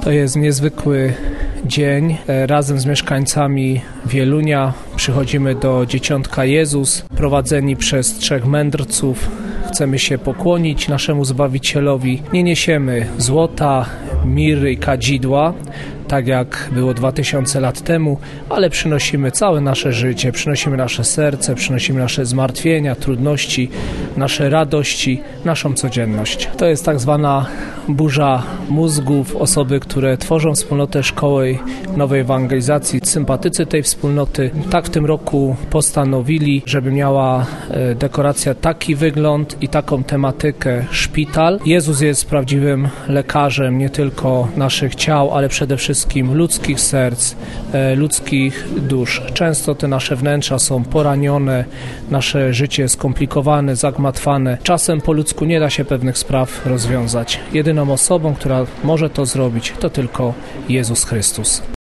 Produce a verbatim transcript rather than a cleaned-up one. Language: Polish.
To jest niezwykły dzień. Razem z mieszkańcami Wielunia przychodzimy do Dzieciątka Jezus, prowadzeni przez trzech mędrców. Chcemy się pokłonić naszemu Zbawicielowi. Nie niesiemy złota, miry i kadzidła, tak jak było dwa tysiące lat temu, ale przynosimy całe nasze życie, przynosimy nasze serce, przynosimy nasze zmartwienia, trudności, nasze radości, naszą codzienność. To jest tak zwana burza mózgów, osoby, które tworzą wspólnotę Szkoły Nowej Ewangelizacji, sympatycy tej wspólnoty. Tak w tym roku postanowili, żeby miała dekoracja taki wygląd i taką tematykę szpital. Jezus jest prawdziwym lekarzem nie tylko naszych ciał, ale przede wszystkim ludzkich serc, ludzkich dusz. Często te nasze wnętrza są poranione, nasze życie skomplikowane, zagmatwane. Czasem po ludzku nie da się pewnych spraw rozwiązać. Jedyną osobą, która może to zrobić, to tylko Jezus Chrystus.